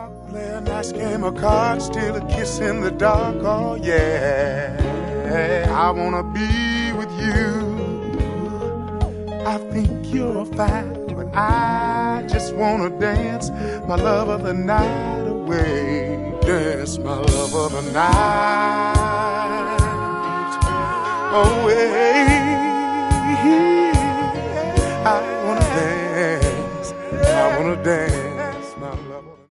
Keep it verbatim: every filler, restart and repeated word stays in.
Play a nice game of cards, steal a kiss in the dark, oh yeah. I wanna be with you. I think you're fine, but I just wanna dance my love of the night away. Dance my love of the night away. I wanna dance, I wanna dance.